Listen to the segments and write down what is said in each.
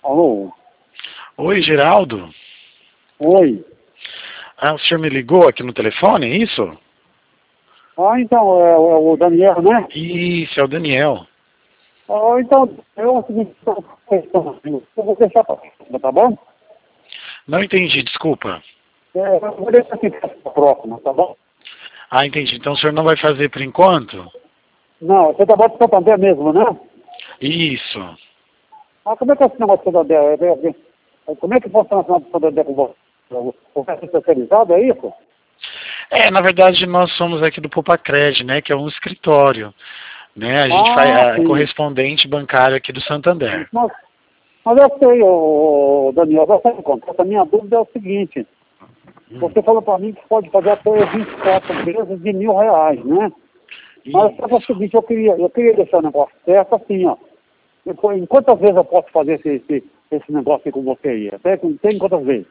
Alô? Oi, Geraldo. Oi. Ah, o senhor me ligou aqui no telefone, é isso? Então, é o Daniel, né? Isso, é o Daniel. Então, eu vou deixar pra tá bom? Não entendi, desculpa. Eu vou deixar aqui pra próxima, tá bom? Ah, entendi. Então o senhor não vai fazer por enquanto? Não, você tá bom de Santander mesmo, né? Isso. Como é que é esse negócio de Santander? Como é que funciona esse negócio de Santander com você? O resto especializado, é isso? Na verdade, nós somos aqui do Popacred, né, que é um escritório, né? A gente faz Sim. correspondente bancário aqui do Santander. Mas eu sei, Daniel, você me conta. A minha dúvida é o seguinte. Você falou para mim que pode fazer até 24 vezes de R$ 1.000, né? Mas é o seguinte, eu queria deixar o negócio certo assim, ó. Em quantas vezes eu posso fazer esse negócio aí com você aí? Tem quantas vezes?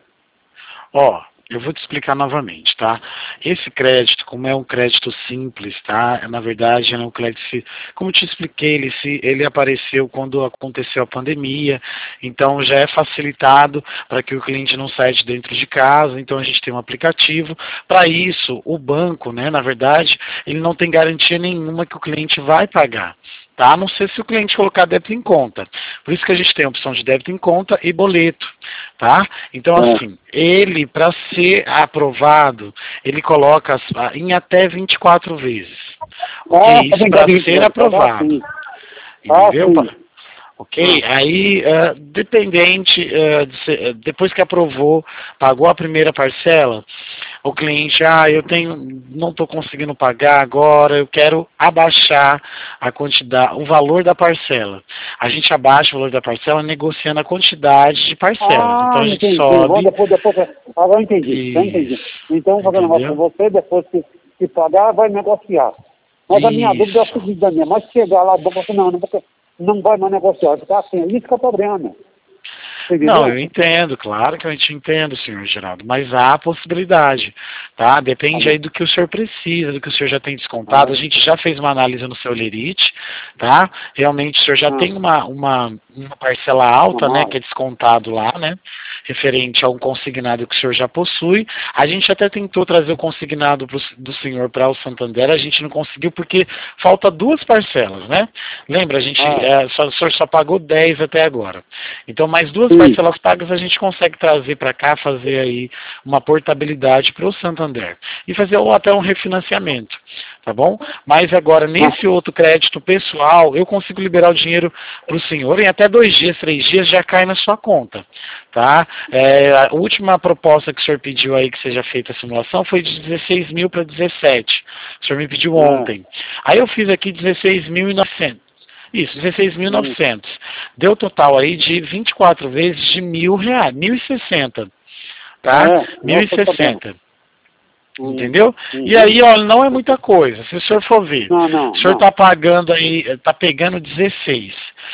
Ó, eu vou te explicar novamente, tá? Esse crédito, como é um crédito simples, tá? Na verdade, é um crédito, como eu te expliquei, ele apareceu quando aconteceu a pandemia, então já é facilitado para que o cliente não saia de dentro de casa, então a gente tem um aplicativo. Para isso, o banco, né, na verdade, ele não tem garantia nenhuma que o cliente vai pagar. Tá? A não ser se o cliente colocar débito em conta. Por isso que a gente tem a opção de débito em conta e boleto. Tá? Então, assim, ele, para ser aprovado, ele coloca em até 24 vezes. Ok? Isso para ser aprovado. Entendeu? Sim. Ok? Aí, dependente, depois que aprovou, pagou a primeira parcela, o cliente, não estou conseguindo pagar agora, eu quero abaixar a quantidade, o valor da parcela. A gente abaixa o valor da parcela negociando a quantidade de parcelas. Então a gente Entendi. sobe. Agora eu entendi. Já entendi. Então, vou fazer um negócio com você, depois que pagar, vai negociar. Mas a minha dúvida é o Isso. seguinte, Daniel, mas chegar lá, você não vai mais negociar, vai ficar assim, isso que é o problema. Não, eu entendo, claro que a gente entende, senhor Geraldo, mas há a possibilidade, tá? Depende aí do que o senhor precisa, do que o senhor já tem descontado. A gente já fez uma análise no seu lerite, tá? Realmente o senhor já tem uma parcela alta, né, que é descontado lá, né? Referente a um consignado que o senhor já possui. A gente até tentou trazer o consignado do senhor para o Santander, a gente não conseguiu porque falta 2 parcelas, né? Lembra, a gente, o senhor só pagou 10 até agora. Então, mais 2 parcelas pagas a gente consegue trazer para cá, fazer aí uma portabilidade para o Santander. E fazer até um refinanciamento, tá bom? Mas agora, nesse outro crédito pessoal, eu consigo liberar o dinheiro para o senhor em até 2 dias, 3 dias já cai na sua conta, tá? A última proposta que o senhor pediu aí que seja feita a simulação foi de 16 mil para 17. O senhor me pediu ontem. Aí eu fiz aqui 16.900. Isso, 16.900. Deu total aí de 24 vezes de R$ 1.000, 1.060. Tá? 1.060. Entendeu? E aí, olha, não é muita coisa. Se o senhor for ver, o senhor está pagando aí, está pegando 16.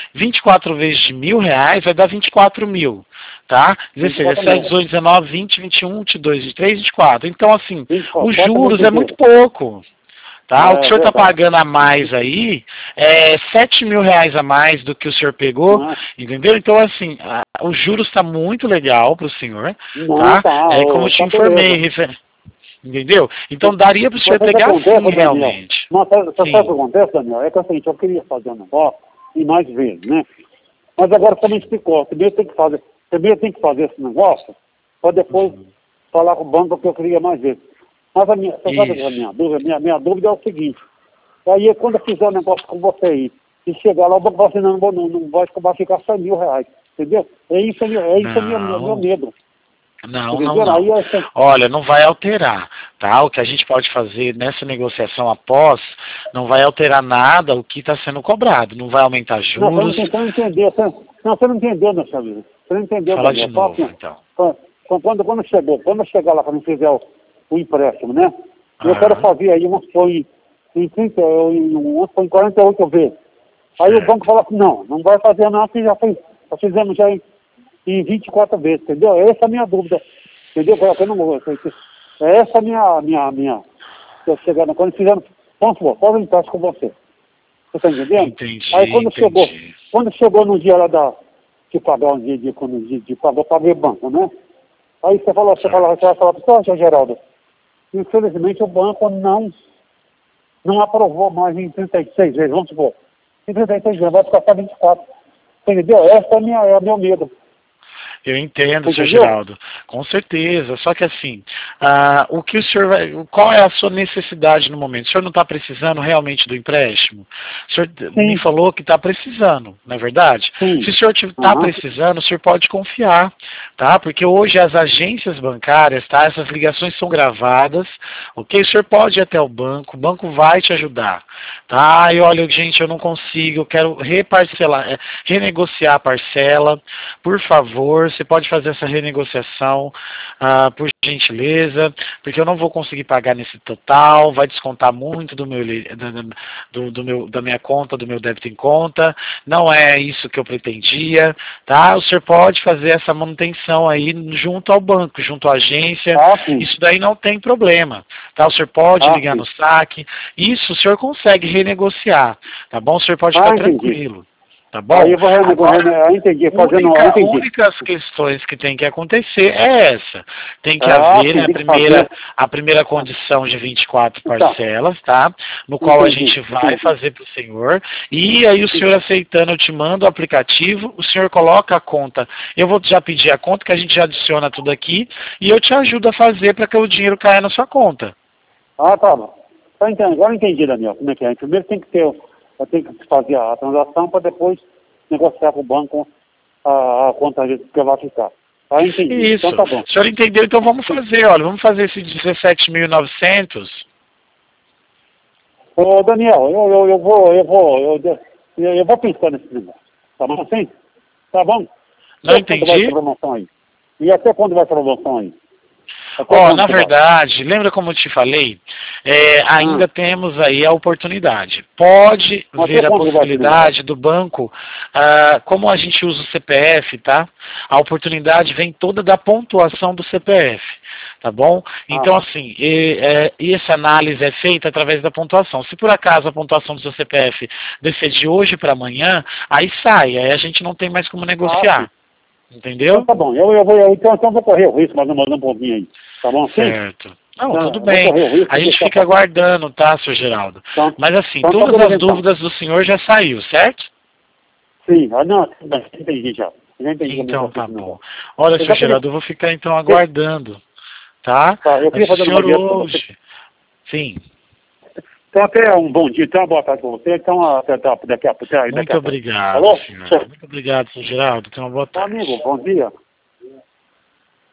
24 vezes de R$ 1.000 vai dar 24 mil. Tá? 16, 17, 18, 19, 20, 21, 22, 23, 24. Então, assim, os juros é muito pouco. Tá? O que o senhor está pagando a mais aí é R$ 7.000 a mais do que o senhor pegou, entendeu? Então, assim, os juros está muito legal para o senhor, tá? Como eu te informei, entendeu? Então, daria para o senhor pegar sim, realmente. Não, sabe o que acontece, Daniel? É que assim, eu queria fazer um negócio e mais vezes, né? Mas agora você me explicou, primeiro tem que fazer esse negócio para depois falar com o banco que eu queria mais vezes. Mas você sabe a minha dúvida? Minha dúvida é o seguinte. Aí quando eu fizer um negócio com você aí, e chegar lá, o banco vai assim, não vai ficar R$ 100.000. Entendeu? É isso meu medo. Não. Olha, não vai alterar, tá? O que a gente pode fazer nessa negociação após, não vai alterar nada o que está sendo cobrado. Não vai aumentar juros. Não, você não entendeu. Você não entendeu, meu amigo. Você não entendeu, Fala de novo, então. Quando chegar lá, quando fizer o empréstimo, né? Eu quero fazer aí uma foi em 48 vezes. Aí o banco fala assim, não vai fazer não, assim já fizemos já em 24 vezes, entendeu? Essa é a minha dúvida, entendeu? Eu não vou, essa é a minha eu chegando, quando fizemos, vamos supor, faz um empréstimo com você. Você está entendendo? Entendi, Aí quando chegou no dia lá que pagar um dia de pagar banco, né? Aí você vai falar para o senhor Geraldo, infelizmente o banco não aprovou mais em 36 vezes, vamos supor. Em 36 vezes, vai ficar só 24. Entendeu? Esse é o meu medo. Eu entendo, Entendeu? senhor Geraldo, com certeza. Só que assim, o que o senhor qual é a sua necessidade no momento? O senhor não está precisando realmente do empréstimo? O senhor me falou que está precisando, não é verdade? Sim. Se o senhor está precisando, o senhor pode confiar, tá? Porque hoje as agências bancárias, tá? Essas ligações são gravadas, ok? O senhor pode ir até o banco vai te ajudar, tá? E olha, gente, eu não consigo, eu quero reparcelar, renegociar a parcela, por favor. Você pode fazer essa renegociação, por gentileza, porque eu não vou conseguir pagar nesse total, vai descontar muito da minha conta, do meu débito em conta, não é isso que eu pretendia, tá? O senhor pode fazer essa manutenção aí junto ao banco, junto à agência, isso daí não tem problema, tá? O senhor pode ligar no saque, isso o senhor consegue renegociar, tá bom? O senhor pode ficar tranquilo. Tá bom? Aí eu vou renegociar, entendi. Únicas questões que tem que acontecer é essa. Tem que haver, né, a primeira condição de 24 parcelas, tá? No qual a gente vai fazer para o senhor. E aí o senhor aceitando, eu te mando o aplicativo, o senhor coloca a conta. Eu vou já pedir a conta, que a gente já adiciona tudo aqui, e eu te ajudo a fazer para que o dinheiro caia na sua conta. Tá bom. Agora eu entendi, Daniel, como é que é. Primeiro tem que ter... Eu tenho que fazer a transação para depois negociar com o banco a conta que vai ficar. Entendi. Isso. Então tá bom. O senhor entendeu? Então vamos fazer, olha, vamos fazer esse 17.900. Ô, Daniel, eu vou pensar nesse negócio. Tá bom assim? Tá bom? Não entendi. Quando vai essa promoção aí? E até quando vai essa promoção aí? Na verdade, lembra como eu te falei? Ainda temos aí a oportunidade. Pode ver a possibilidade do banco, como a gente usa o CPF, tá? A oportunidade vem toda da pontuação do CPF, tá bom? Então, assim, essa análise é feita através da pontuação. Se por acaso a pontuação do seu CPF descer de hoje para amanhã, aí sai, aí a gente não tem mais como negociar. Entendeu? Então tá bom, eu vou correr o risco, mas não mandar um pouquinho aí. Tá bom? Certo. Não, tudo bem. A gente fica aguardando, tá, senhor Geraldo? Mas assim, todas as dúvidas do senhor já saiu, certo? Sim, não, entendi já. Então tá bom. Olha, senhor Geraldo, eu vou ficar então aguardando, tá? Eu queria fazer uma hoje. Sim. Então até um bom dia, então uma boa tarde para você, então até daqui a pouco. Muito obrigado, senhor. Muito obrigado, senhor Geraldo. Tenha uma boa tarde. Amigo, bom dia.